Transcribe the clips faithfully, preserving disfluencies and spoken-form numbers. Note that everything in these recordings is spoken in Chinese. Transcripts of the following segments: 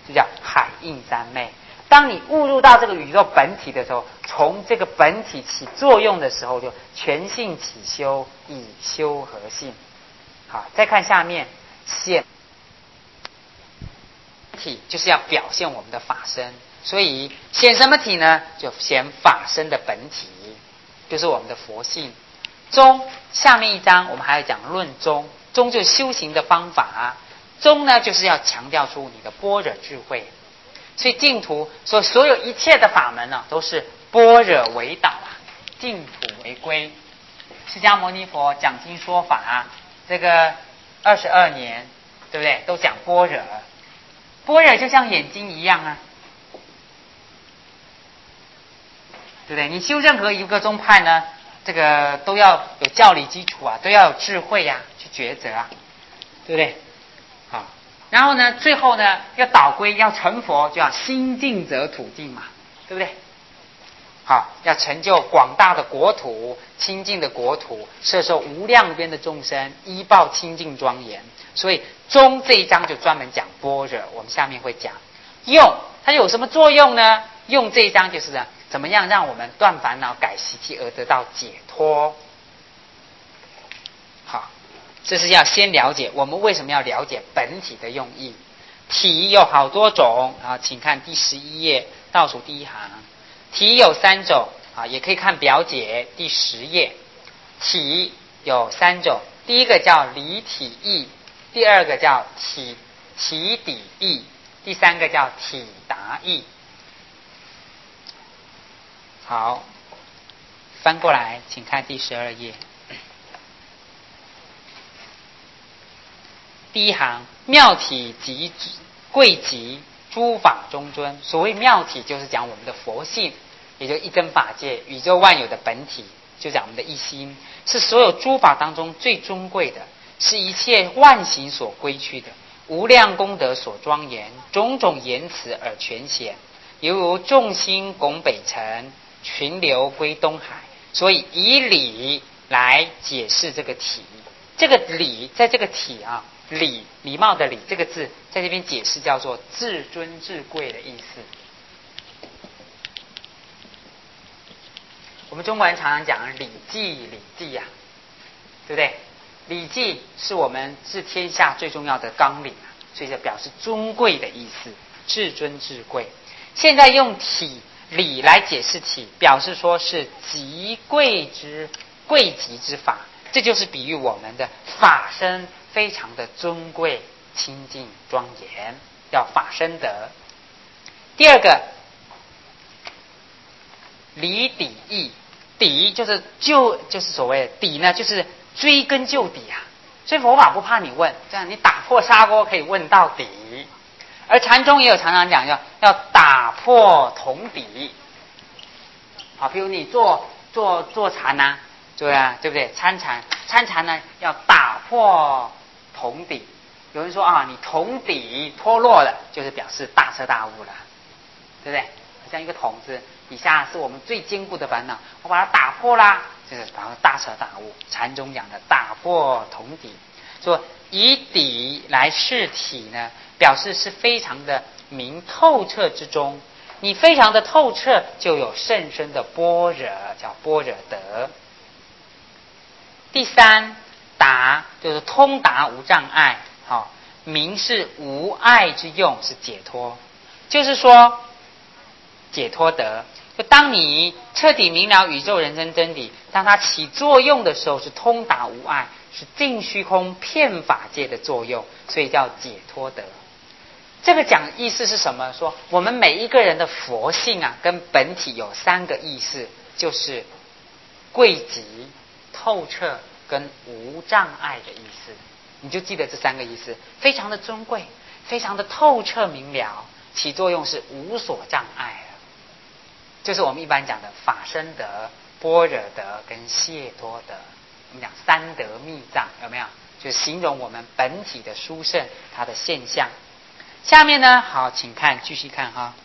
就叫海印三昧。当你误入到这个宇宙本体的时候，从这个本体起作用的时候，就全性起修，以修合性。好，再看下面显体，就是要表现我们的法身，所以显什么体呢？就显法身的本体，就是我们的佛性。宗下面一章我们还要讲论宗，宗就是修行的方法，宗呢就是要强调出你的般若智慧。所以净土所所有一切的法门呢、啊，都是般若为导啊，净土为归。释迦牟尼佛讲经说法、啊，这个二十二年，对不对？都讲般若，般若就像眼睛一样啊，对不对？你修任何一个宗派呢，这个都要有教理基础啊，都要有智慧呀、啊，去抉择啊，对不对？好。然后呢，最后呢，要导归，要成佛，就要心净则土净嘛，对不对？好，要成就广大的国土，清净的国土，摄受无量边的众生，依报清净庄严。所以中这一章就专门讲般若，我们下面会讲。用它有什么作用呢？用这一章就是呢，怎么样让我们断烦恼、改习气而得到解脱。好。这是要先了解我们为什么要了解本体的用意。体有好多种啊，请看第十一页倒数第一行。体有三种啊，也可以看表解第十页。体有三种，第一个叫离体意，第二个叫体体底意，第三个叫体达意。好，翻过来，请看第十二页。第一行，妙体即贵极诸法中尊。所谓妙体，就是讲我们的佛性，也就一真法界宇宙万有的本体，就讲我们的一心，是所有诸法当中最尊贵的，是一切万行所归去的，无量功德所庄严，种种言辞而全显，犹如众星拱北辰，群流归东海。所以以理来解释这个体，这个理在这个体啊。礼礼貌的礼这个字在这边解释叫做至尊至贵的意思。我们中国人常常讲礼记礼记呀、啊，对不对？礼记是我们治天下最重要的纲领啊，所以就表示尊贵的意思，至尊至贵。现在用体礼来解释体，表示说是极贵之贵极之法，这就是比喻我们的法身非常的尊贵、清净、庄严，叫法身德。第二个，离底意，底就是就就是所谓的底呢，就是追根究底啊。所以佛法不怕你问，这样你打破砂锅可以问到底。而禅宗也有常常讲要要打破铜底。好，比如你做做做禅啊，对啊，对不对？参禅参禅呢要打破铜底。有人说啊，你铜底脱落了，就是表示大彻大悟了，对不对？像一个桶子底下是我们最坚固的烦恼，我把它打破啦，就是把它大彻大悟。禅宗讲的打破铜底，说以底来示体呢，表示是非常的明透彻之中。你非常的透彻，就有甚深的般若，叫般若德。第三，达就是通达无障碍，好、哦，明是无碍之用，是解脱，就是说解脱德。就当你彻底明了宇宙人生真理，当它起作用的时候，是通达无碍，是尽虚空遍法界的作用，所以叫解脱德。这个讲意思是什么？说我们每一个人的佛性啊，跟本体有三个意思，就是贵极、透彻跟无障碍的意思。你就记得这三个意思，非常的尊贵，非常的透彻明了，起作用是无所障碍，就是我们一般讲的法身德、般若德跟解脱德。我们讲三德密藏，有没有？就是形容我们本体的殊胜，它的现象。下面呢，好，请看，继续看哈。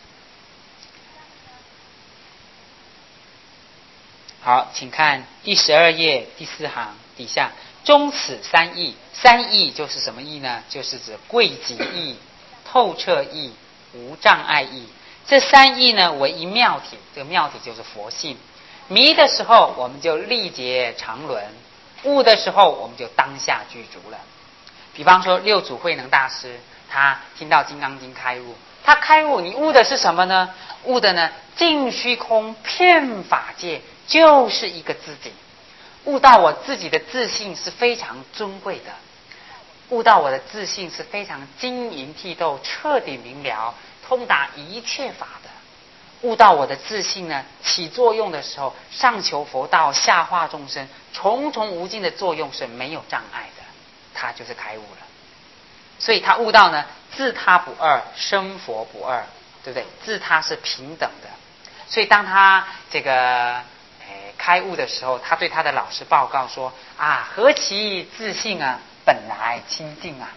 好，请看第十二页第四行底下，终此三义。三义就是什么义呢？就是指贵极义、透彻义无障碍义。这三义呢为一妙体，这个妙体就是佛性。迷的时候我们就历劫常轮，悟的时候我们就当下具足了。比方说六祖慧能大师，他听到《金刚经》开悟，他开悟，你悟的是什么呢？悟的呢，尽虚空遍法界就是一个自己，悟到我自己的自信是非常尊贵的，悟到我的自信是非常晶莹剔透、彻底明了、通达一切法的。悟到我的自信呢，起作用的时候，上求佛道，下化众生，重重无尽的作用是没有障碍的，他就是开悟了。所以他悟到呢，自他不二，生佛不二，对不对？自他是平等的。所以当他这个诶开悟的时候，他对他的老师报告说：啊，何其自信啊，本来清净啊！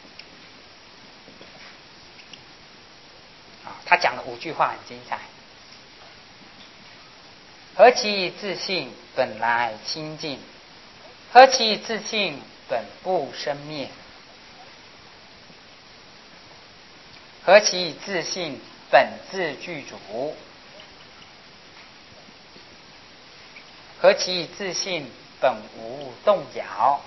啊，他讲了五句话很精彩。何其自信，本来清净；何其自信，本不生灭；何其自信，本自具足；何其自信，本无动摇；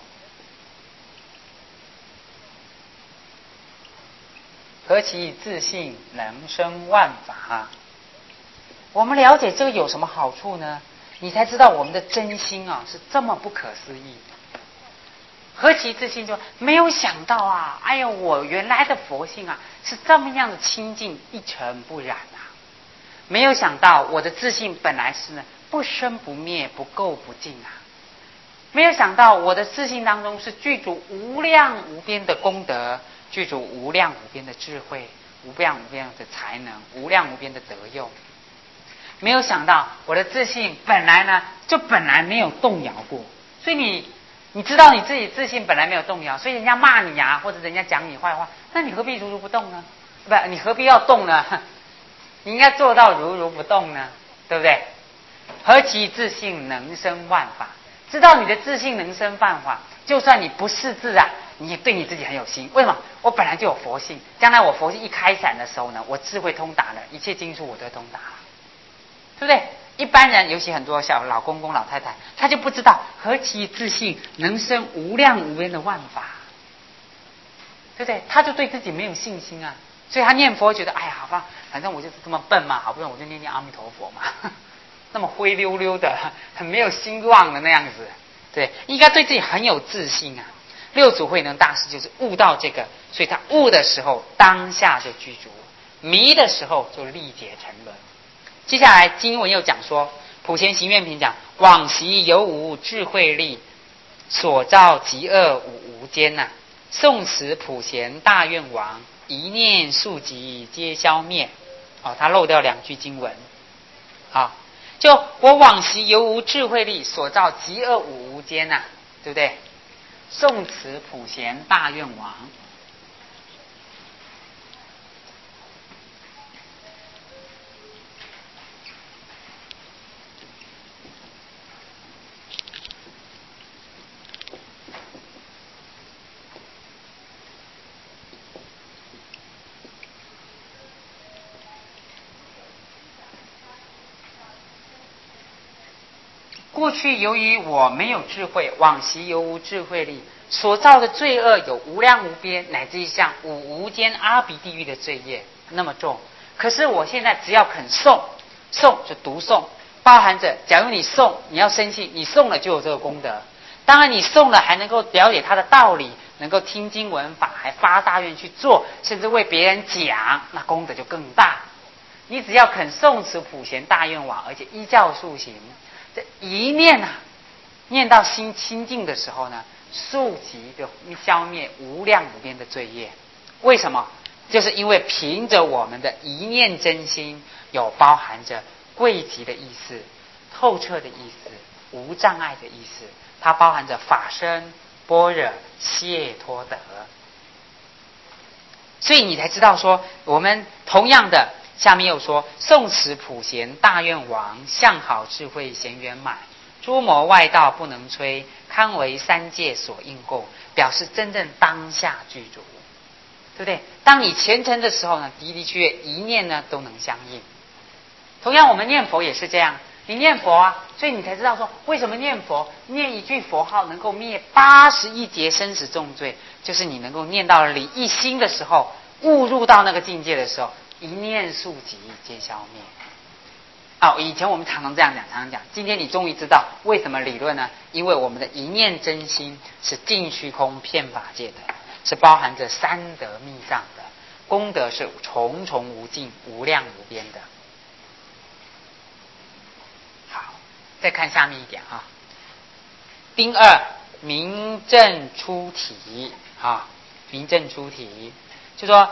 何其自信，能生万法。我们了解这个有什么好处呢？你才知道我们的真心啊是这么不可思议。何其自信，就没有想到啊！哎呀，我原来的佛性啊是这么样的清净，一尘不染啊！没有想到我的自信本来是呢不生不灭，不垢不净啊！没有想到我的自信当中是具足无量无边的功德，具足无量无边的智慧，无量无边的才能，无量无边的德用。没有想到我的自信本来呢就本来没有动摇过，所以你你知道你自己自信本来没有动摇，所以人家骂你啊，或者人家讲你坏话，那你何必如如不动呢？不，你何必要动呢？你应该做到如如不动呢，对不对？何其自信，能生万法。知道你的自信能生万法，就算你不识字啊，你也对你自己很有心。为什么？我本来就有佛性，将来我佛性一开展的时候呢，我智慧通达了，一切经书我都通达了。对不对？一般人，尤其很多小老公公、老太太，他就不知道何其自信，能生无量无边的万法，对不对？他就对自己没有信心啊，所以他念佛觉得，哎呀，好吧，反正我就是这么笨嘛，好不容易我就念念阿弥陀佛嘛，那么灰溜溜的，很没有希望的那样子，对，应该对自己很有自信啊。六祖慧能大师就是悟到这个，所以他悟的时候当下就具足，迷的时候就历劫沉沦。接下来经文又讲说，普贤行愿品讲，往昔犹无智慧力，所造极恶五无间呐、啊。宋词普贤大愿王，一念速疾皆消灭。哦，他漏掉两句经文。好，就我往昔犹无智慧力，所造极恶五无间呐、啊，对不对？宋词普贤大愿王。过去由于我没有智慧，往昔犹无智慧力，所造的罪恶有无量无边，乃至于像五无间阿鼻地狱的罪业那么重。可是我现在只要肯诵，诵就读诵，包含着假如你诵，你要深信，你诵了就有这个功德。当然你诵了还能够了解它的道理，能够听经闻法，还发大愿去做，甚至为别人讲，那功德就更大。你只要肯诵持普贤大愿王，而且依教速行，这一念啊，念到心清净的时候呢，速疾就消灭无量无边的罪业。为什么？就是因为凭着我们的一念真心，有包含着贵极的意思、透彻的意思、无障碍的意思，它包含着法身、般若、解脱德。所以你才知道说，我们同样的，下面又说，诵持普贤大愿王，相好智慧贤圆满，诸魔外道不能摧，堪为三界所应供，表示真正当下具足。 对不对？当你虔诚的时候呢，的的确确一念呢都能相应。同样，我们念佛也是这样，你念佛啊，所以你才知道说，为什么念佛，念一句佛号能够灭八十一劫生死重罪，就是你能够念到了理一心的时候，悟入到那个境界的时候，一念速即皆消灭。哦，以前我们常常这样讲，常常讲，今天你终于知道为什么理论呢？因为我们的一念真心是尽虚空遍法界的，是包含着三德密藏的，功德是重重无尽、无量无边的。好，再看下面一点啊。丁二，明正出题啊，明正出题，就说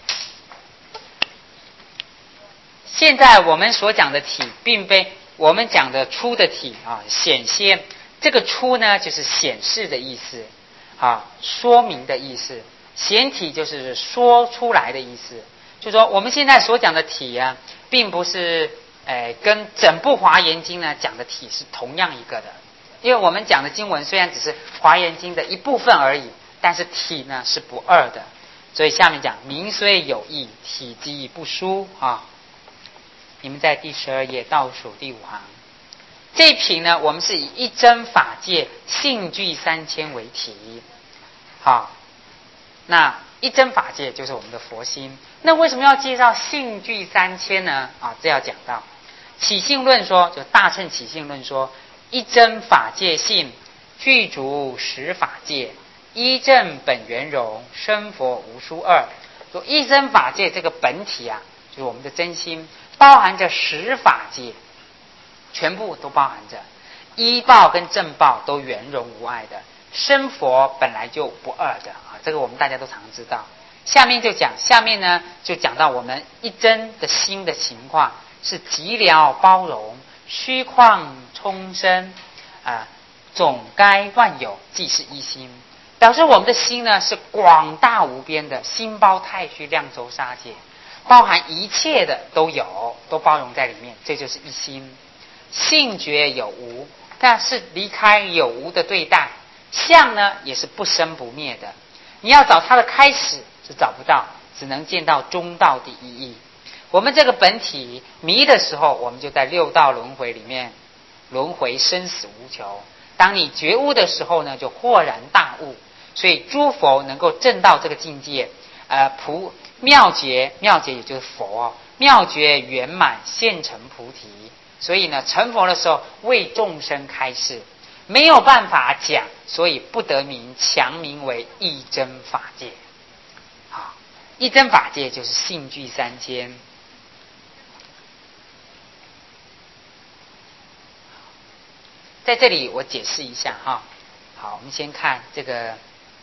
现在我们所讲的体，并非我们讲的出的体啊，显现。这个出呢，就是显示的意思啊，说明的意思。显体就是说出来的意思。就说我们现在所讲的体啊，并不是呃跟整部华严经呢讲的体是同样一个的。因为我们讲的经文虽然只是华严经的一部分而已，但是体呢是不二的。所以下面讲名虽有异，体积不殊啊。你们在第十二页倒数第五行，这一品呢，我们是以一真法界性具三千为题。好，那一真法界就是我们的佛心。那为什么要介绍性具三千呢？啊，这要讲到起信论说，就大乘起信论说，一真法界性具足十法界，一正本圆融，生佛无殊二。说一真法界这个本体啊，就是我们的真心，包含着十法界，全部都包含着依报跟正报都圆融无碍的，生佛本来就不二的啊，这个我们大家都常知道。下面就讲，下面呢就讲到我们一真的心的情况是寂寥包容，虚旷充生啊，总该万有，即是一心。表示我们的心呢是广大无边的，心包太虚量周沙界，包含一切的都有，都包容在里面，这就是一心。性觉有无，但是离开有无的对待，相呢也是不生不灭的。你要找它的开始是找不到，只能见到中道的意义。我们这个本体迷的时候，我们就在六道轮回里面轮回生死无求。当你觉悟的时候呢，就豁然大悟。所以诸佛能够证到这个境界，呃，菩妙觉，妙觉也就是佛哦，妙觉圆满现成菩提。所以呢，成佛的时候为众生开示，没有办法讲，所以不得名，强名为一真法界。好，一真法界就是性具三千。在这里我解释一下哈。好，我们先看这个。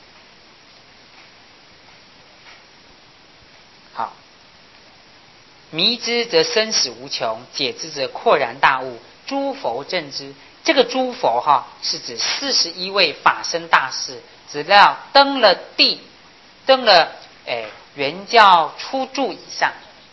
好，迷之则生死无穷，解之则豁然大悟。诸佛正知，这个诸佛哈是指四十一位法身大士，只要登了地，登了诶圆教初住以上，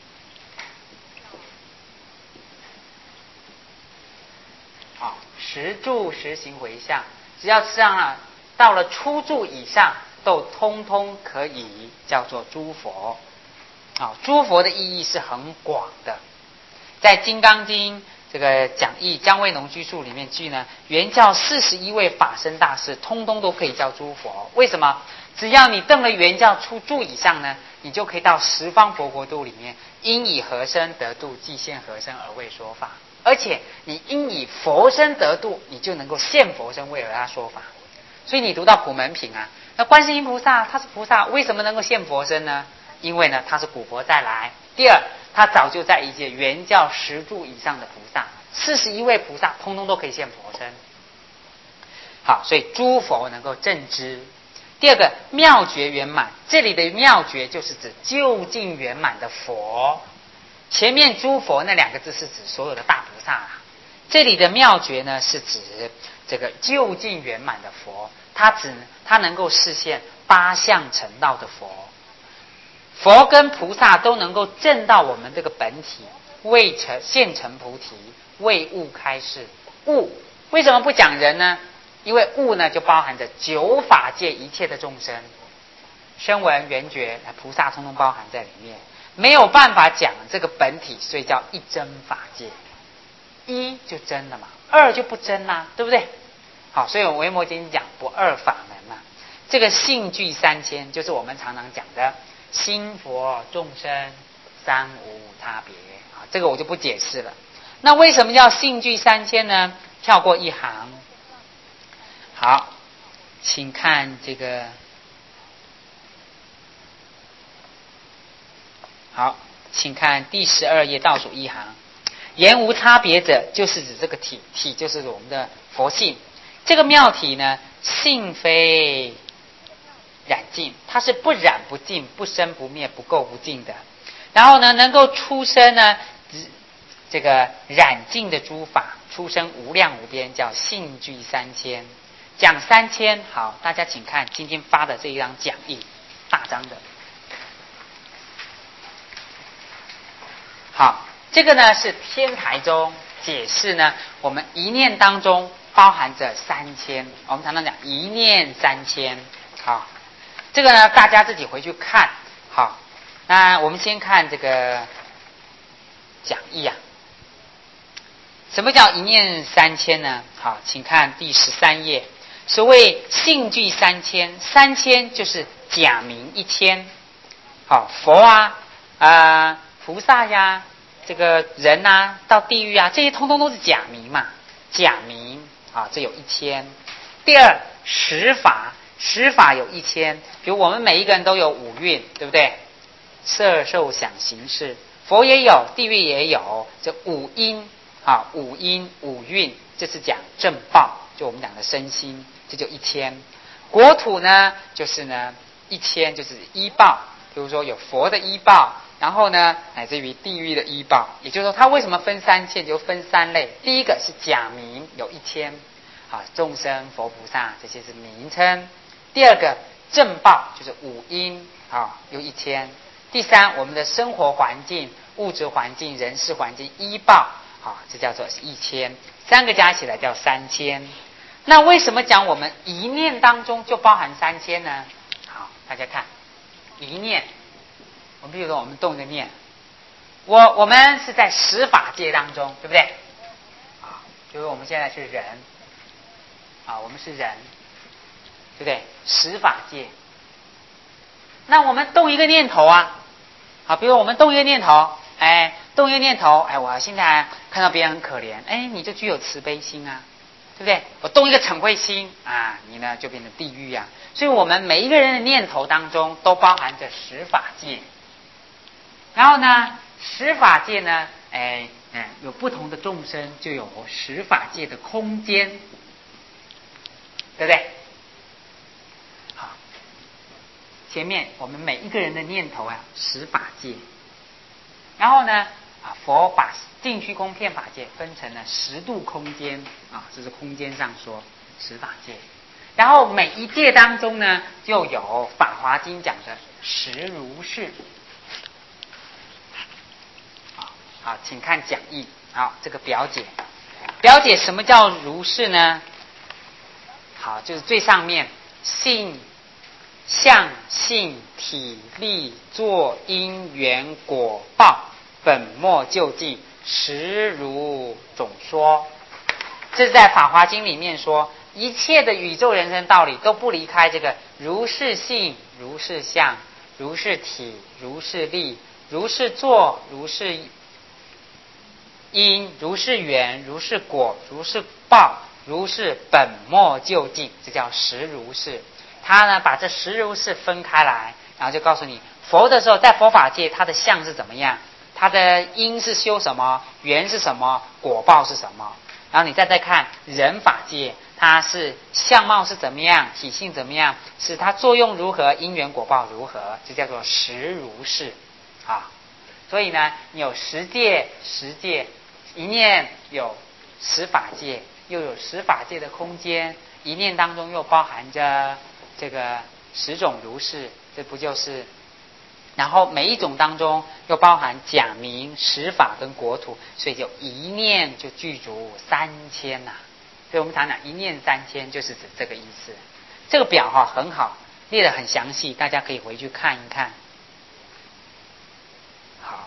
好，十住十行回向，只要上了到了初住以上，都通通可以叫做诸佛。啊、哦，诸佛的意义是很广的，在《金刚经》这个讲义姜维农居注里面记呢，原教四十一位法身大士，通通都可以叫诸佛。为什么？只要你登了原教初住以上呢，你就可以到十方佛国度里面，因以何身得度，即现何身而为说法。而且你因以佛身得度，你就能够现佛身为他说法。所以你读到普门品啊，那观世音菩萨他是菩萨，为什么能够现佛身呢？因为呢，他是古佛再来。第二，他早就在一届原教十住以上的菩萨，四十一位菩萨，通通都可以现佛身。好，所以诸佛能够证知。第二个，妙觉圆满，这里的妙觉就是指究竟圆满的佛。前面诸佛那两个字是指所有的大菩萨啦，这里的妙觉呢是指这个究竟圆满的佛，他只他能够示现八相成道的佛。佛跟菩萨都能够证到我们这个本体，未成现成菩提，为悟开示。悟为什么不讲人呢？因为悟呢就包含着九法界一切的众生， 声闻缘觉菩萨通通包含在里面，没有办法讲这个本体，所以叫一真法界。一就真了嘛，二就不真啦，对不对？好，所以我维摩经讲不二法门嘛。这个性具三千，就是我们常常讲的心佛众生三无差别啊，这个我就不解释了。那为什么叫性具三千呢？跳过一行。好，请看这个。好，请看第十二页倒数一行。言无差别者，就是指这个体，体就是我们的佛性。这个妙体呢，性非染尽，它是不染不尽、不生不灭、不垢不净的。然后呢，能够出生呢，这个染尽的诸法，出生无量无边，叫性具三千。讲三千，好，大家请看今天发的这一张讲义，大张的。好，这个呢是天台中解释呢，我们一念当中包含着三千，我们常常讲一念三千。好，这个呢大家自己回去看。好，那我们先看这个讲义啊。什么叫一念三千呢？好，请看第十三页。所谓性具三千，三千就是假名一千。好，佛啊，啊、呃。菩萨呀，这个人啊，到地狱啊，这些通通都是假名嘛，假名啊，这有一千。第二，十法，十法有一千，比如我们每一个人都有五蕴，对不对？色受想行识，佛也有，地狱也有，这五因啊，五因五蕴，这是讲正报，就我们讲的身心，这就一千。国土呢，就是呢一千，就是依报，比如说有佛的依报。然后呢，乃至于地狱的依报，也就是说，它为什么分三千，就分三类。第一个是假名，有一千，啊，众生、佛菩萨这些是名称。第二个正报，就是五因，啊，有一千。第三，我们的生活环境、物质环境、人事环境依报，啊，这叫做一千。三个加起来叫三千。那为什么讲我们一念当中就包含三千呢？好，大家看，一念。我们比如说，我们动一个念，我我们是在十法界当中，对不对？啊，就是我们现在是人，啊，我们是人，对不对？十法界。那我们动一个念头啊，好，比如我们动一个念头，哎，动一个念头，哎，我现在看到别人很可怜，哎，你就具有慈悲心啊，对不对？我动一个嗔恚心啊，你呢就变成地狱啊。所以我们每一个人的念头当中都包含着十法界。然后呢，十法界呢，哎哎，有不同的众生，就有十法界的空间，对不对？好，前面我们每一个人的念头啊，十法界。然后呢，啊，佛把净虚空遍法界分成了十度空间啊，这是空间上说十法界。然后每一界当中呢，就有《法华经》讲的十如是。好，请看讲义。好，这个表解，表解什么叫如是呢？好，就是最上面性、相、性、体、力、作、因、缘、果、报，本末究竟，实如总说。这是在《法华经》里面说，一切的宇宙人生道理都不离开这个如是性、如是相、如是体、如是力、如是作、如是因，如是缘，如是果，如是报，如是本末究竟，这叫实如是。他呢把这实如是分开来，然后就告诉你，佛的时候在佛法界，他的相是怎么样，他的因是修什么，缘是什么，果报是什么。然后你再再看人法界，它是相貌是怎么样，体性怎么样，是它作用如何，因缘果报如何，这叫做实如是啊。所以呢，你有十界，十界。一念有十法界，又有十法界的空间，一念当中又包含着这个十种如是，这不就是？然后每一种当中又包含假名、十法跟国土，所以就一念就具足三千呐、啊。所以我们常讲一念三千，就是指这个意思。这个表哈、啊、很好， 列得很详细，大家可以回去看一看。好，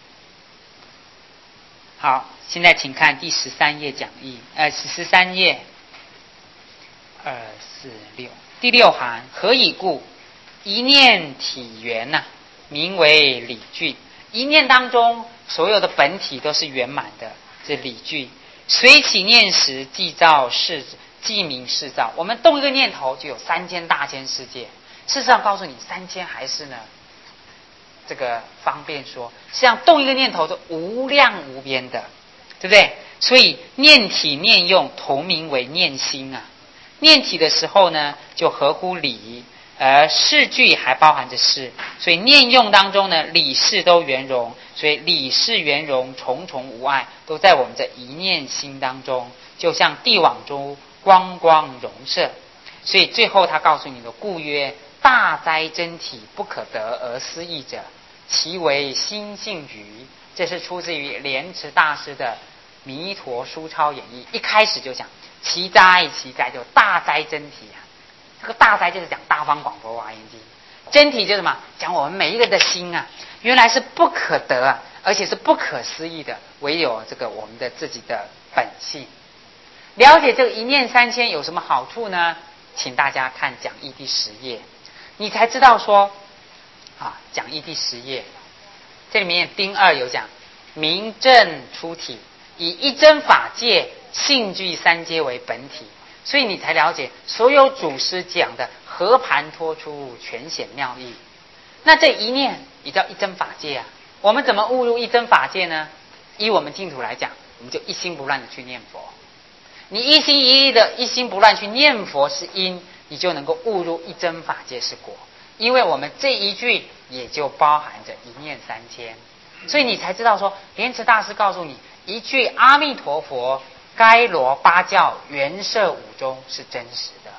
好，现在请看第十三页讲义，呃，十三页，二四六第六行，何以故？一念体圆呐、啊，名为理具。一念当中，所有的本体都是圆满的，这理具。随起念时，即造世，即名世造。我们动一个念头，就有三千大千世界。事实上，告诉你，三千还是呢，这个方便说，实际上动一个念头都无量无边的，对不对？所以念体念用同名为念心啊。念体的时候呢，就合乎理。而事具还包含着事，所以念用当中呢，理事都圆融，所以理事圆融，重重无碍，都在我们这一念心当中，就像地网中光光融射。所以最后他告诉你的，故曰大哉真体，不可得而思议者，其为心性愚。这是出自于莲池大师的《弥陀书钞演义》，一开始就讲其哉其哉，就大哉真体啊。这个大哉就是讲大方广佛华严经，真体就是什么？讲我们每一个人的心啊，原来是不可得啊，而且是不可思议的，唯有这个我们的自己的本性。了解这个一念三千有什么好处呢？请大家看讲义第十页，你才知道说啊，讲义第十页，这里面丁二有讲明正出体，以一真法界性具三阶为本体。所以你才了解所有祖师讲的和盘托出，全显妙义。那这一念也叫一真法界啊。我们怎么悟入一真法界呢？以我们净土来讲，我们就一心不乱的去念佛。你一心一意的一心不乱去念佛是因，你就能够悟入一真法界是果。因为我们这一句也就包含着一念三千，所以你才知道说，莲池大师告诉你一句阿弥陀佛，该罗八教圆摄五中是真实的。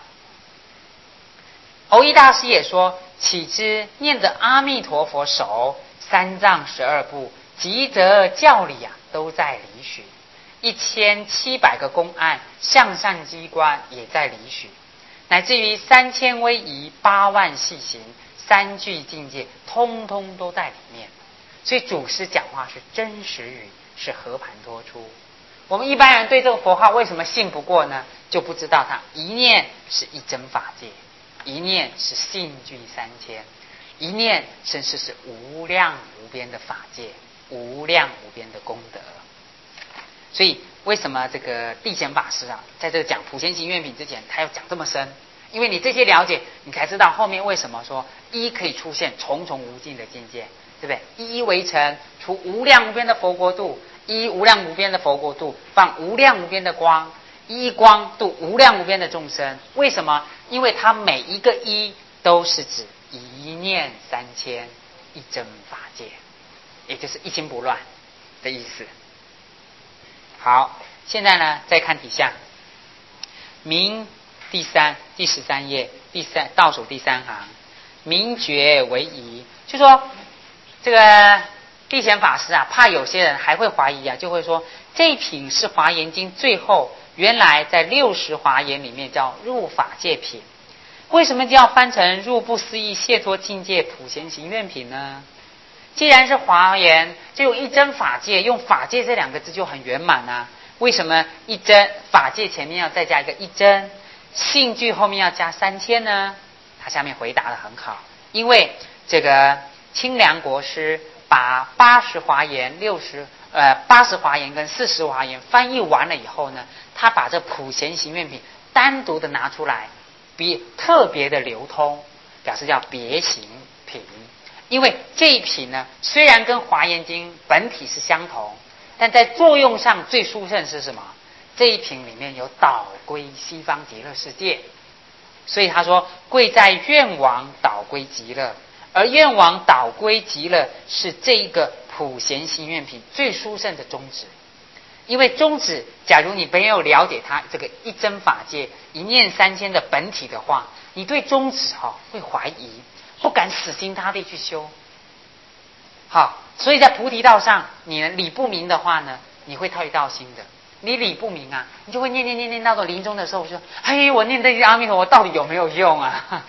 蕅益大师也说，岂知念着阿弥陀佛手，三藏十二部即则教理啊，都在理许。一千七百个公案向善机关也在理许，乃至于三千威仪八万细行三句境界，通通都在里面。所以祖师讲话是真实语，是和盘托出。我们一般人对这个佛号为什么信不过呢？就不知道它一念是一真法界，一念是性具三千，一念甚至是无量无边的法界，无量无边的功德。所以为什么这个地显法师啊，在这个讲普贤行愿品之前，他要讲这么深？因为你这些了解，你才知道后面为什么说一可以出现重重无尽的境界，对不对？一一为成，除无量无边的佛国度。一无量无边的佛国度，放无量无边的光，一光度无量无边的众生。为什么？因为它每一个一都是指一念三千一真法界，也就是一心不乱的意思。好，现在呢，再看底下，明第三第十三页第三倒数第三行，明觉为疑，就说这个。地显法师啊，怕有些人还会怀疑啊，就会说这一品是华严经最后原来在六十华严里面叫入法界品，为什么就要翻成入不思议解脱境界普贤行愿品呢？既然是华严，就有一真法界，用法界这两个字就很圆满啊。为什么一真法界前面要再加一个一真，性具后面要加三千呢？他下面回答得很好，因为这个清凉国师把八十华严、六十呃八十华严跟四十华严翻译完了以后呢，他把这普贤行愿品单独的拿出来，比特别的流通，表示叫别行品。因为这一品呢，虽然跟华严经本体是相同，但在作用上最殊胜是什么？这一品里面有导归西方极乐世界，所以他说贵在愿王导归极乐。而愿王导归极乐是这一个普贤行愿品最殊胜的宗旨。因为宗旨，假如你没有了解它这个一真法界一念三千的本体的话，你对宗旨哈、哦、会怀疑，不敢死心塌地去修。好，所以在菩提道上，你理不明的话呢，你会退道心的。你理不明啊，你就会念念念念到了临终的时候说：“嘿，我念这些阿弥陀佛到底有没有用啊？”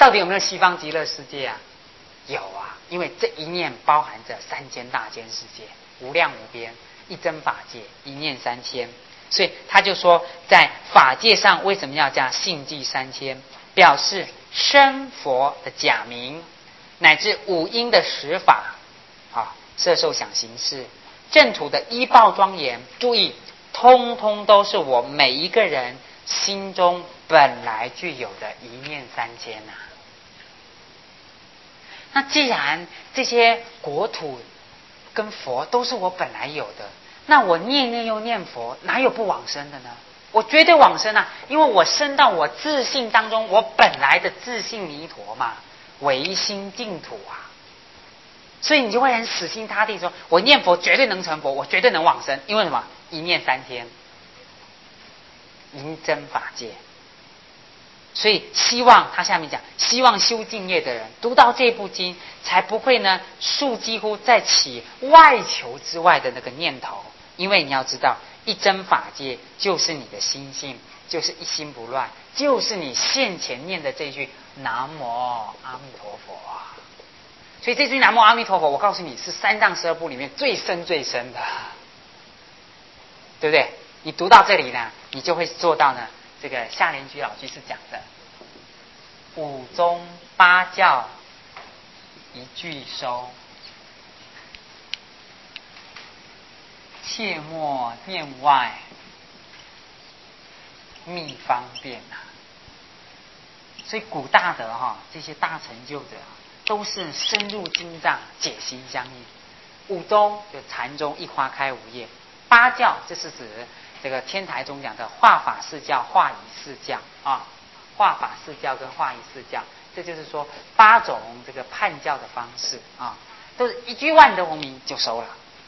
到底有没有西方极乐世界啊？有啊，因为这一念包含着三千大千世界，无量无边，一真法界，一念三千。所以他就说，在法界上为什么要加性寂三千，表示身佛的假名，乃至五音的实法，啊，色受想行识，正土的依报庄严。注意，通通都是我每一个人心中本来具有的一念三千啊。那既然这些国土跟佛都是我本来有的，那我念念又念佛，哪有不往生的呢？我绝对往生啊，因为我生到我自性当中，我本来的自性弥陀嘛，唯心净土啊。所以你就会很死心塌地说，我念佛绝对能成佛，我绝对能往生，因为什么？一念三千，因真法界。所以希望他下面讲，希望修净业的人读到这部经，才不会呢数几乎再起外求之外的那个念头。因为你要知道，一真法界就是你的心性，就是一心不乱，就是你现前念的这句南无阿弥陀佛啊。所以这句南无阿弥陀佛，我告诉你是三藏十二部里面最深最深的，对不对？你读到这里呢，你就会做到呢这个夏莲居老居士讲的五宗八教一句收，切莫念外秘方便啊。所以古大德哈、哦、这些大成就者都是深入经藏，解心相应。五宗就禅宗一花开五叶，八教这是指这个天台宗讲的化法四教、化仪四教啊，化法四教跟化仪四教，这就是说八种这个判教的方式啊，都是一句万德洪名就收了，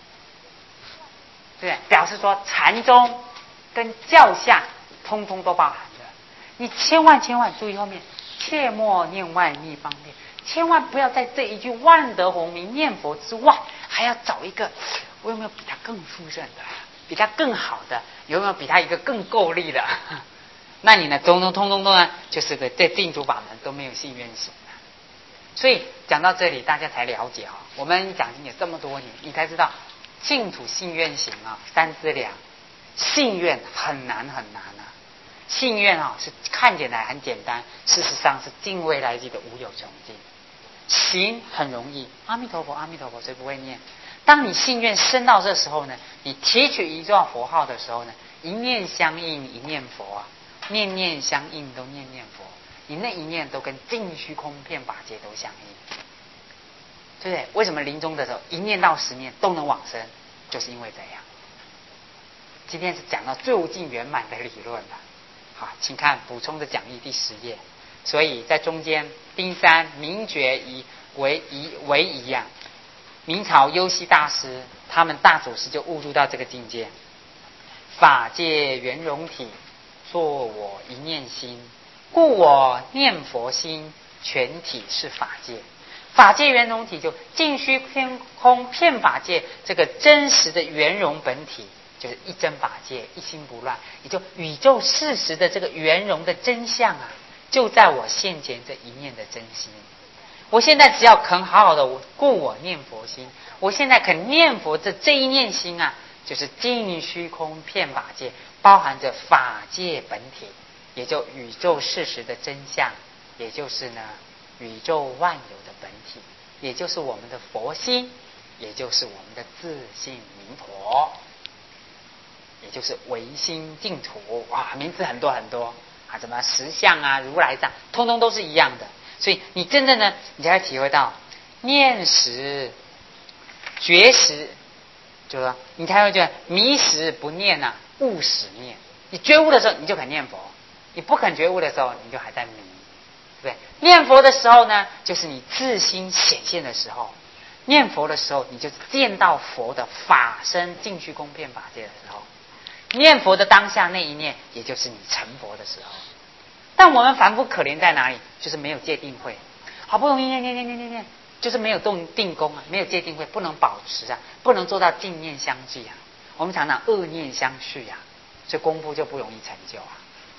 对不对？表示说禅宗跟教下通通都包含的。你千万千万注意后面，切莫念外秘方便，千万不要在这一句万德洪名念佛之外，还要找一个我有没有比他更殊胜的，比他更好的，有没有比他一个更够力的？那你呢，通通通通通呢，就是个在净土法门都没有信愿行的。所以讲到这里，大家才了解哈、哦，我们讲经也这么多年，你才知道净土信愿行啊，三资粮，信愿很难很难啊。信愿啊、哦、是看起来很简单，事实上是敬畏来自的无有穷尽。行很容易，阿弥陀佛阿弥陀佛，谁不会念？当你信愿升到这时候呢，你提取一幢佛号的时候呢，一念相应一念佛啊，念念相应都念念佛，你那一念都跟尽虚空遍法界都相应，对不对？为什么临终的时候一念到十念都能往生？就是因为这样。今天是讲到最无尽圆满的理论了。好，请看补充的讲义第十页。所以在中间，丁三明觉仪为仪为仪啊，明朝优溪大师他们大祖师就悟入到这个境界。法界圆融体，作我一念心，故我念佛心，全体是法界。法界圆融体就尽虚天空遍法界，这个真实的圆融本体。就是一真法界，一心不乱，也就宇宙事实的这个圆融的真相啊，就在我现前这一念的真心。我现在只要肯好好的故我念佛心，我现在肯念佛这这一念心啊，就是尽虚空遍法界，包含着法界本体，也就宇宙事实的真相，也就是呢宇宙万有的本体，也就是我们的佛心，也就是我们的自性弥陀。也就是唯心净土啊，名字很多很多啊，什么实相啊、如来藏，通通都是一样的。所以你真正呢，你才会体会到念时、觉时，就是说你才会觉得迷时不念啊，悟时念。你觉悟的时候，你就肯念佛；你不肯觉悟的时候，你就还在迷，对不对？念佛的时候呢，就是你自心显现的时候；念佛的时候，你就见到佛的法身尽虚空遍法界的时候。念佛的当下那一念，也就是你成佛的时候。但我们凡夫可怜在哪里？就是没有戒定慧，好不容易念念念念念念，就是没有动定功啊，没有戒定慧，不能保持啊，不能做到净念相继啊。我们常常恶念相续啊，所以功夫就不容易成就啊。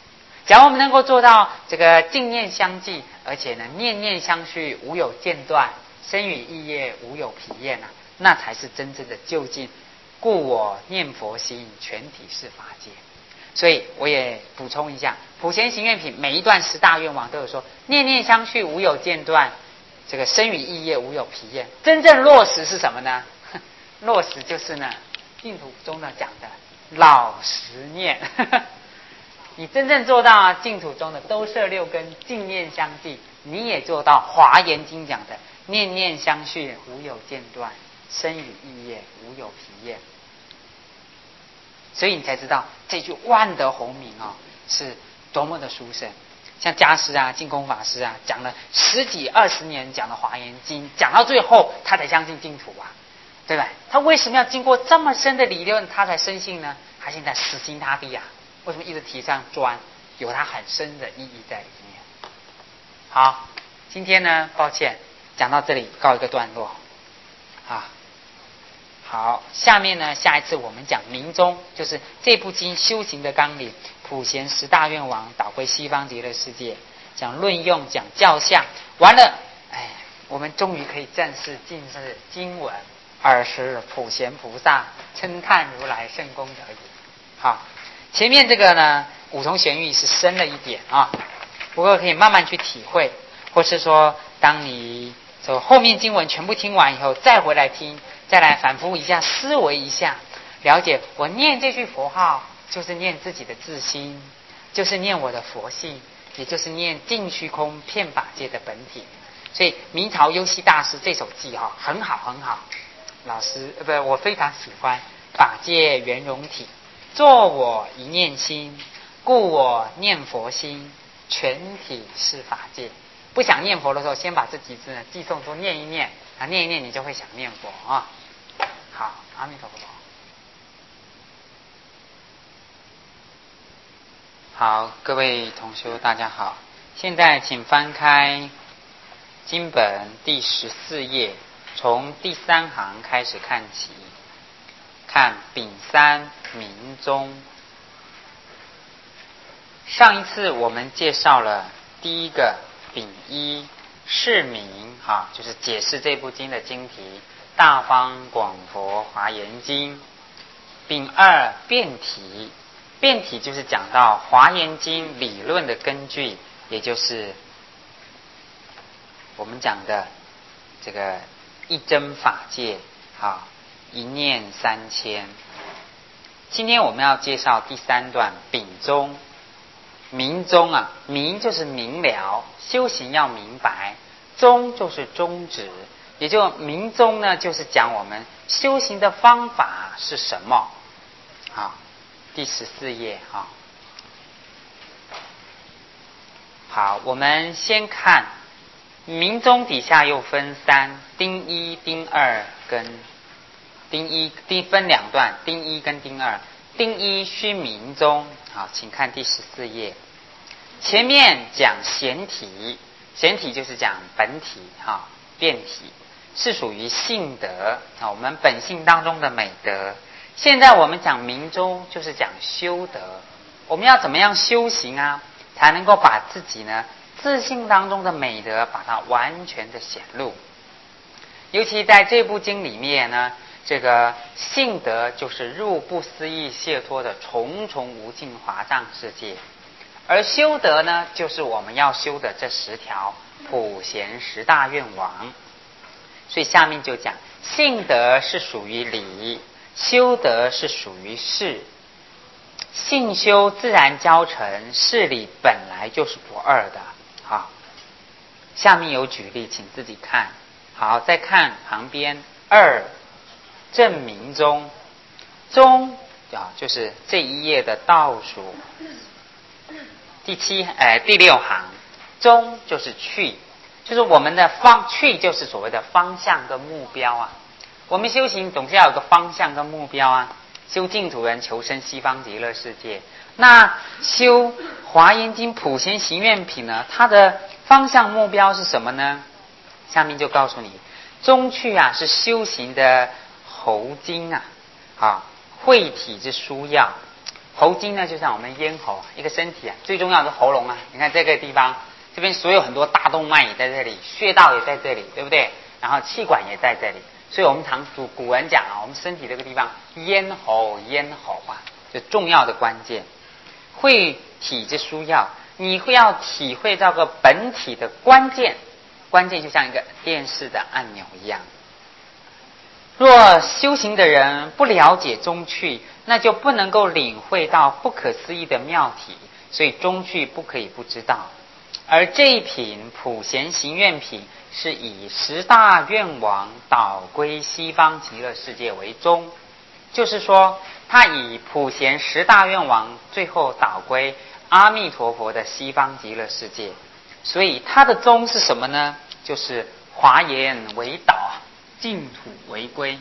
假如我们能够做到这个净念相继，而且呢念念相续，无有间断，身语意业无有疲厌啊，那才是真正的究竟。故我念佛心，全体是法界。所以我也补充一下，普贤行愿品每一段十大愿望都有说，念念相续，无有间断，这个身语意业无有疲厌。真正落实是什么呢？落实就是呢净土中呢讲的老实念。你真正做到啊，净土中的兜摄六根，净念相继，你也做到华严经讲的念念相续，无有间断，身语意业无有疲厌。所以你才知道这句万德洪名哦是多么的殊胜。像家师啊、净空法师啊，讲了十几二十年讲的华严经，讲到最后他才相信净土啊，对吧？他为什么要经过这么深的理论他才深信呢？他现在死心塌地啊，为什么一直提倡专？有他很深的意义在里面。好，今天呢，抱歉讲到这里告一个段落啊。好，下面呢，下一次我们讲明宗，就是这部经修行的纲领，普贤十大愿王导归西方极乐世界，讲论用，讲教相，完了，哎，我们终于可以正式进入经文。尔时普贤菩萨称叹如来圣功德也。好，前面这个呢，五重玄义是深了一点啊，不过可以慢慢去体会，或是说，当你从后面经文全部听完以后，再回来听。再来反复一下，思维一下，了解我念这句佛号，就是念自己的自心，就是念我的佛性，也就是念尽虚空遍法界的本体。所以明朝优溪大师这首偈哈、哦、很好很好，老师呃不我非常喜欢。法界圆融体，作我一念心，故我念佛心，全体是法界。不想念佛的时候，先把这几字呢寄诵中念一念，啊，念一念你就会想念佛啊。好，阿弥陀佛。好，各位同修大家好，现在请翻开经本第十四页，从第三行开始看起，看丙三明宗。上一次我们介绍了第一个丙一释名啊，就是解释这部经的经题《大方广佛华严经》。丙二辩题，辩题就是讲到华严经理论的根据，也就是我们讲的这个一真法界啊，一念三千。今天我们要介绍第三段丙宗。明宗啊，明就是明了，修行要明白；宗就是宗旨，也就明宗呢，就是讲我们修行的方法是什么。好，第十四页哈。好，我们先看明宗底下又分三：丁一、丁二跟丁一，丁分两段，丁一跟丁二。丁一须明宗，好，请看第十四页。前面讲显体，显体就是讲本体哈，辩体是属于性德啊，我们本性当中的美德。现在我们讲明宗，就是讲修德。我们要怎么样修行啊，才能够把自己呢自性当中的美德，把它完全的显露。尤其在这部经里面呢，这个性德就是入不思议解脱的重重无尽华藏世界，而修德呢，就是我们要修的这十条普贤十大愿王。所以下面就讲，性德是属于理，修德是属于事。性修自然交成，事理本来就是不二的。好，下面有举例，请自己看。好，再看旁边二正明宗，宗啊就是这一页的倒数第七哎第六行，宗就是去，就是我们的方去就是所谓的方向跟目标啊。我们修行总是要有个方向跟目标啊。修净土人求生西方极乐世界，那修华严经普贤行愿品呢，它的方向目标是什么呢？下面就告诉你，宗去啊是修行的喉经啊，啊会体之枢要。 喉经呢，就像我们咽喉一个身体啊，最重要的喉咙啊。你看这个地方，这边所有很多大动脉也在这里，穴道也在这里，对不对？然后气管也在这里，所以我们常古古人讲啊，我们身体这个地方咽喉咽喉啊，就重要的关键。会体之枢要，你会要体会到个本体的关键，关键就像一个电视的按钮一样。若修行的人不了解中趣，那就不能够领会到不可思议的妙体，所以中趣不可以不知道。而这一品普贤行愿品是以十大愿王导归西方极乐世界为宗，就是说他以普贤十大愿王最后导归阿弥陀佛的西方极乐世界，所以他的宗是什么呢？就是华严为导，净土为归。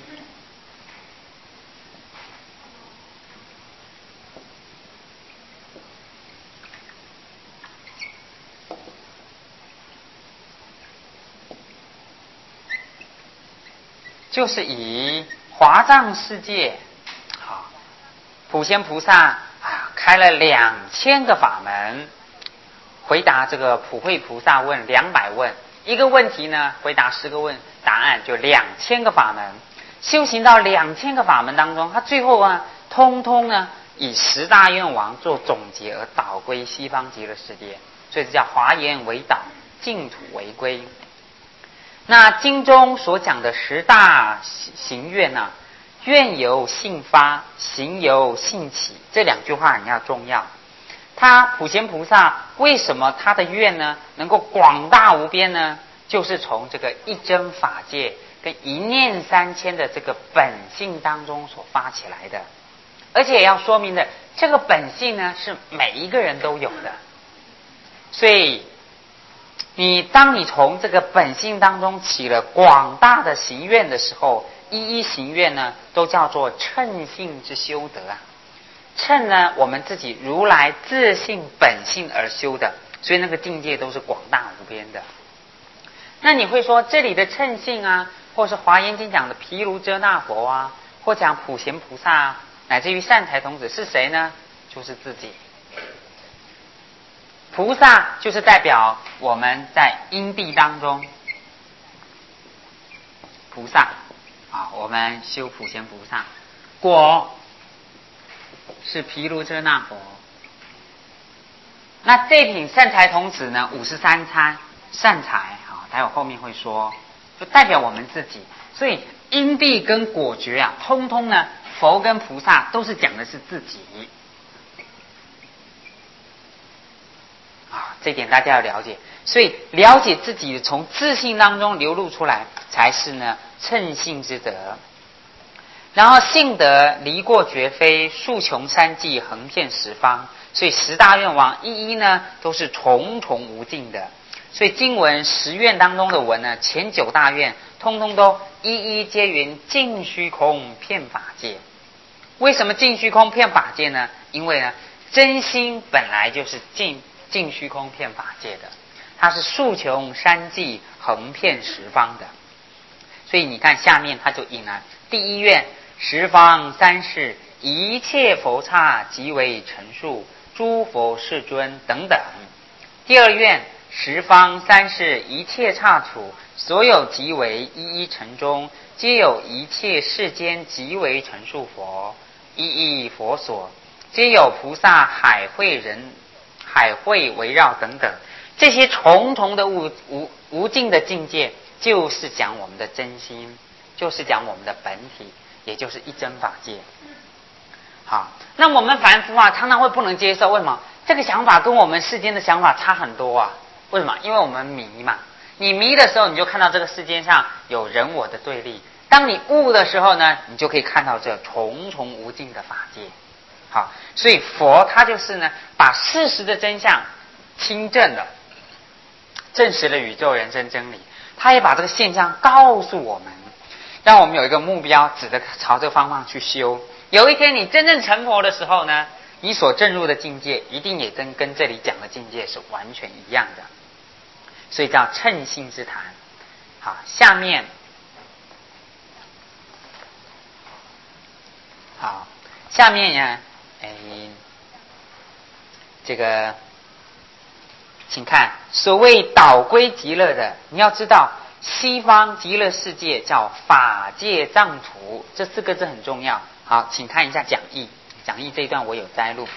就是以华藏世界，好，普贤菩萨啊开了两千个法门，回答这个普惠菩萨问两百问，一个问题呢回答十个问，答案就两千个法门。修行到两千个法门当中，他最后啊，通通呢以十大愿王做总结而导归西方极乐世界，所以这叫华严为导，净土为归。那经中所讲的十大行愿啊，愿由性发，行由性起，这两句话很要重要。他普贤菩萨为什么他的愿呢能够广大无边呢？就是从这个一真法界跟一念三千的这个本性当中所发起来的，而且也要说明的，这个本性呢是每一个人都有的。所以你当你从这个本性当中起了广大的行愿的时候，一一行愿呢都叫做称性之修德啊。称呢我们自己如来自性本性而修的，所以那个境界都是广大无边的。那你会说这里的称性啊，或是华严经讲的毗卢遮那佛啊，或讲普贤菩萨啊，乃至于善财童子是谁呢？就是自己。菩萨就是代表我们在因地当中，菩萨啊，我们修普贤菩萨，果是毗卢遮那佛。那这品善财童子呢，五十三参善财啊，待会后面会说，就代表我们自己。所以因地跟果觉啊，通通呢，佛跟菩萨都是讲的是自己。啊，这点大家要了解，所以了解自己从自性当中流露出来，才是呢称性之德。然后性德离过绝非，数穷三际，横遍十方。所以十大愿王一一呢都是重重无尽的。所以经文十愿当中的文呢，前九大愿通通都一一皆云尽虚空遍法界。为什么尽虚空遍法界呢？因为呢真心本来就是尽尽虚空遍法界的，它是数穷三际横遍十方的。所以你看下面他就引了第一愿，十方三世一切佛刹即为陈述，诸佛世尊等等。第二愿，十方三世一切刹处，所有即为一一陈中，皆有一切世间即为陈述佛，一一佛所，皆有菩萨海会人海会围绕等等。这些重重的无无无尽的境界，就是讲我们的真心，就是讲我们的本体，也就是一真法界。好，那我们凡夫啊，常常会不能接受，为什么？这个想法跟我们世间的想法差很多啊。为什么？因为我们迷嘛。你迷的时候，你就看到这个世界上有人我的对立；当你悟的时候呢，你就可以看到这重重无尽的法界。好，所以佛他就是呢，把事实的真相亲证了，证实了宇宙人生真理。他也把这个现象告诉我们，让我们有一个目标，指着朝这个方向去修。有一天你真正成佛的时候呢，你所证入的境界一定也跟跟这里讲的境界是完全一样的，所以叫称性之谈。好，下面好，下面呢， 哎，这个，请看，所谓导归极乐的，你要知道，西方极乐世界叫法界藏土，这四个字很重要。好，请看一下讲义，讲义这一段我有摘录。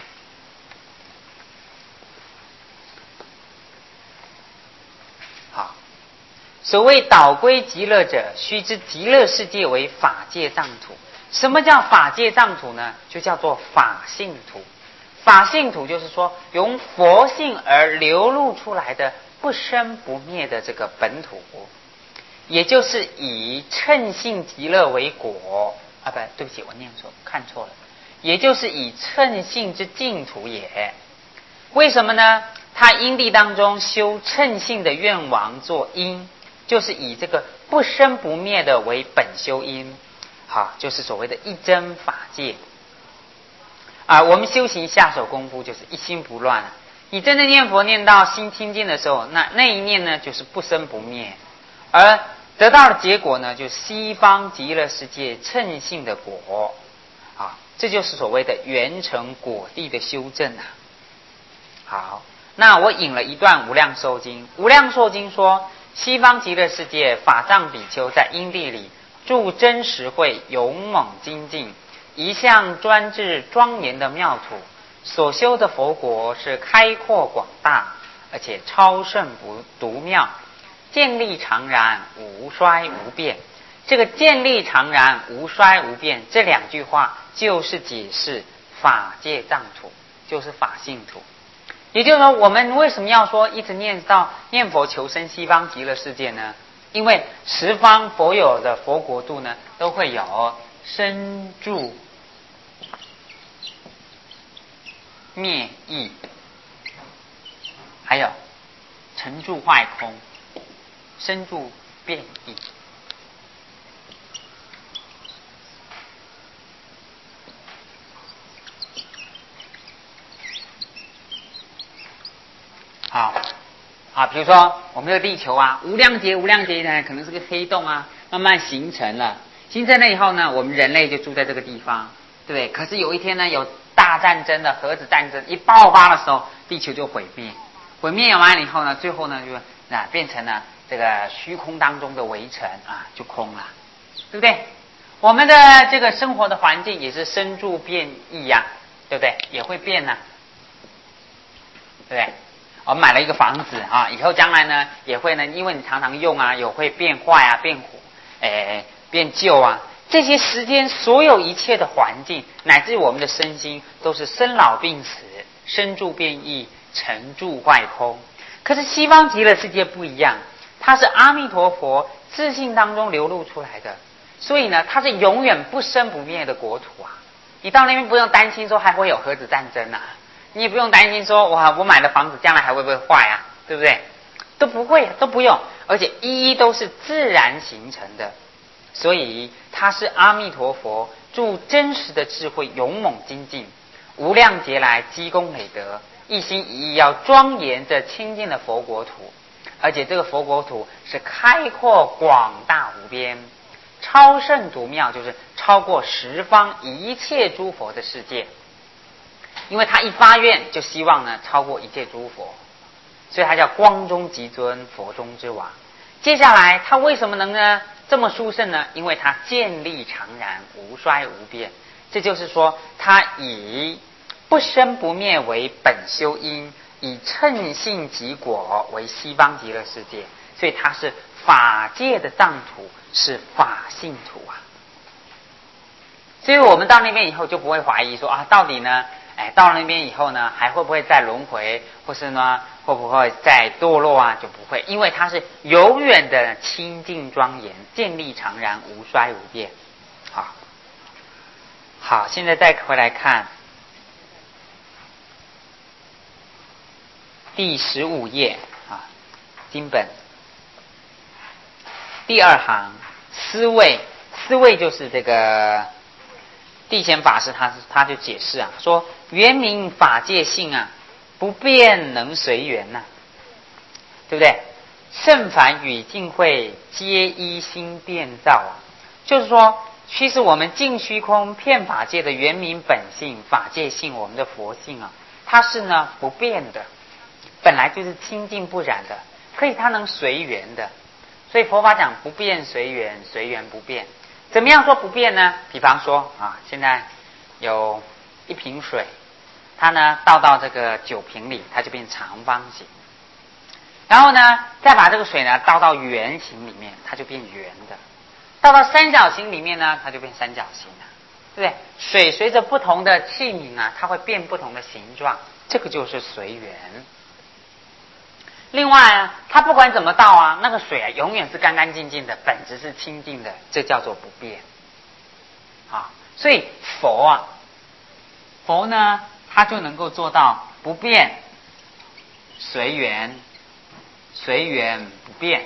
好，所谓导归极乐者，须知极乐世界为法界藏土。什么叫法界藏土呢？就叫做法性土。法性土就是说，由佛性而流露出来的不生不灭的这个本土，也就是以称性极乐为果啊，不，对不起，我念错，看错了，也就是以称性之净土也。为什么呢？他因地当中修称性的愿王做因，就是以这个不生不灭的为本修因，好，就是所谓的一真法界。啊，我们修行下手功夫就是一心不乱。你真正念佛念到心清净的时候，那那一念呢就是不生不灭，而得到的结果呢，就是西方极乐世界称性的果。啊，这就是所谓的圆成果地的修正啊。好，那我引了一段无量寿经。无量寿经说，西方极乐世界法藏比丘在因地里住真实慧，勇猛精进，一向专制庄严的妙土，所修的佛国是开阔广大，而且超胜不独妙，建立常然，无衰无变。这个建立常然，无衰无变这两句话，就是解释法界藏土，就是法性土。也就是说，我们为什么要说一直念到念佛求生西方极乐世界呢？因为十方佛有的佛国度呢，都会有生住灭异，还有成住坏空，生住变异。好，啊，比如说我们的地球啊，无量劫无量劫呢，可能是个黑洞啊，慢慢形成了，形成了以后呢，我们人类就住在这个地方，对不对？可是有一天呢，有大战争的核子战争一爆发的时候，地球就毁灭，毁灭完了以后呢，最后呢就啊变成了这个虚空当中的微尘啊，就空了，对不对？我们的这个生活的环境也是生住变异呀、啊，对不对？也会变呢、啊，对不对？我们买了一个房子啊，以后将来呢也会呢，因为你常常用啊，有会变坏啊、变火、哎、变旧啊，这些时间所有一切的环境，乃至我们的身心，都是生老病死、生住变异、成住坏空。可是西方极乐世界不一样，它是阿弥陀佛自性当中流露出来的，所以呢，它是永远不生不灭的国土啊。你到那边不用担心说还会有核子战争啊。你也不用担心说，哇，我买的房子将来还会不会坏啊？对不对？都不会，都不用，而且一一都是自然形成的，所以它是阿弥陀佛助真实的智慧，勇猛精进，无量劫来积功累德，一心一意要庄严这清净的佛国土，而且这个佛国土是开阔广大无边，超胜独妙，就是超过十方一切诸佛的世界。因为他一发愿就希望呢超过一切诸佛，所以他叫光中极尊，佛中之王。接下来他为什么能呢这么殊胜呢？因为他建立常然，无衰无变。这就是说，他以不生不灭为本修因，以称性即果为西方极乐世界，所以他是法界的藏土，是法性土啊。所以我们到那边以后就不会怀疑说啊，到底呢？哎，到了那边以后呢，还会不会再轮回，或是呢，会不会再堕落啊？就不会，因为它是永远的清净庄严，建立常然，无衰无变。好，好，现在再回来看第十五页啊，经本第二行，思维，思维就是这个。地显法师他他就解释啊，说原名法界性啊，不变能随缘呐、啊，对不对？圣凡与净慧皆依心变造啊，就是说其实我们净虚空遍法界的原明本性、法界性，我们的佛性啊，它是呢不变的，本来就是清净不染的，可以它能随缘的。所以佛法讲不变随缘，随缘不变。怎么样说不变呢？比方说啊，现在有一瓶水，它呢倒到这个酒瓶里，它就变长方形。然后呢，再把这个水呢倒到圆形里面，它就变圆的；倒到三角形里面呢，它就变三角形了，对不对？水随着不同的器皿啊，它会变不同的形状，这个就是随缘。另外啊，它不管怎么倒啊，那个水啊永远是干干净净的，本质是清净的，这叫做不变。啊，所以佛啊，佛呢，他就能够做到不变、随缘、随缘不变。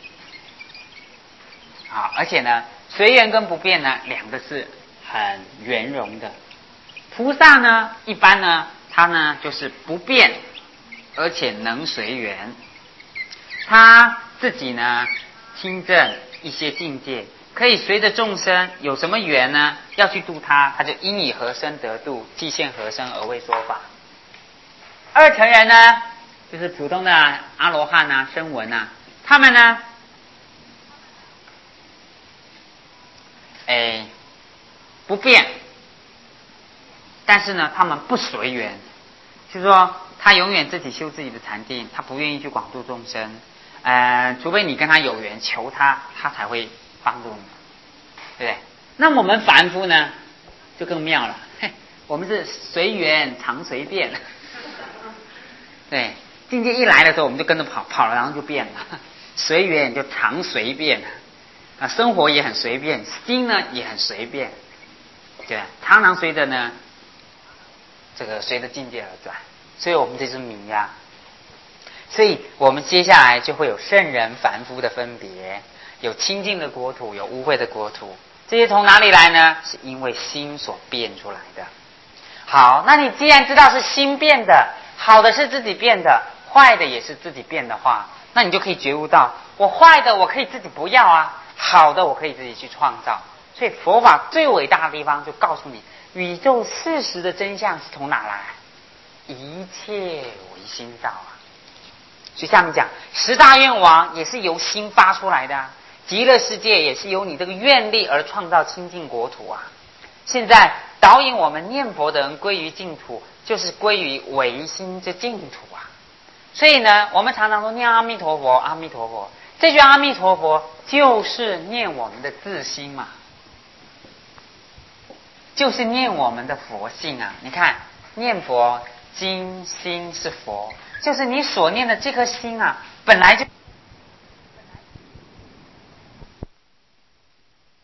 啊，而且呢，随缘跟不变呢，两个是很圆融的。菩萨呢，一般呢，他呢就是不变，而且能随缘。他自己呢，亲证一些境界，可以随着众生有什么缘呢，要去度他，他就因以何身得度，即现何身而为说法。二乘人呢，就是普通的阿罗汉啊、声闻啊，他们呢，哎，不变，但是呢，他们不随缘，就是说，他永远自己修自己的禅定，他不愿意去广度众生，呃，除非你跟他有缘，求他，他才会帮助你，对不对？那我们凡夫呢，就更妙了，嘿，我们是随缘常随便，对，境界一来的时候，我们就跟着跑，跑了然后就变了，随缘就常随便。啊，生活也很随便，心呢也很随便，对吧？常常随着呢，这个随着境界而转，所以我们这是迷呀、啊。所以我们接下来就会有圣人、凡夫的分别，有清净的国土，有污秽的国土。这些从哪里来呢？是因为心所变出来的。好，那你既然知道是心变的，好的是自己变的，坏的也是自己变的话，那你就可以觉悟到，我坏的我可以自己不要啊。好的，我可以自己去创造。所以佛法最伟大的地方，就告诉你，宇宙事实的真相是从哪来？一切为心造啊！所以下面讲，十大愿王也是由心发出来的啊，极乐世界也是由你这个愿力而创造清净国土啊。现在导引我们念佛的人归于净土，就是归于唯心之净土啊。所以呢，我们常常说念阿弥陀佛，阿弥陀佛。这句阿弥陀佛就是念我们的自心嘛，就是念我们的佛性啊。你看，念佛精心是佛，就是你所念的这颗心啊，本来就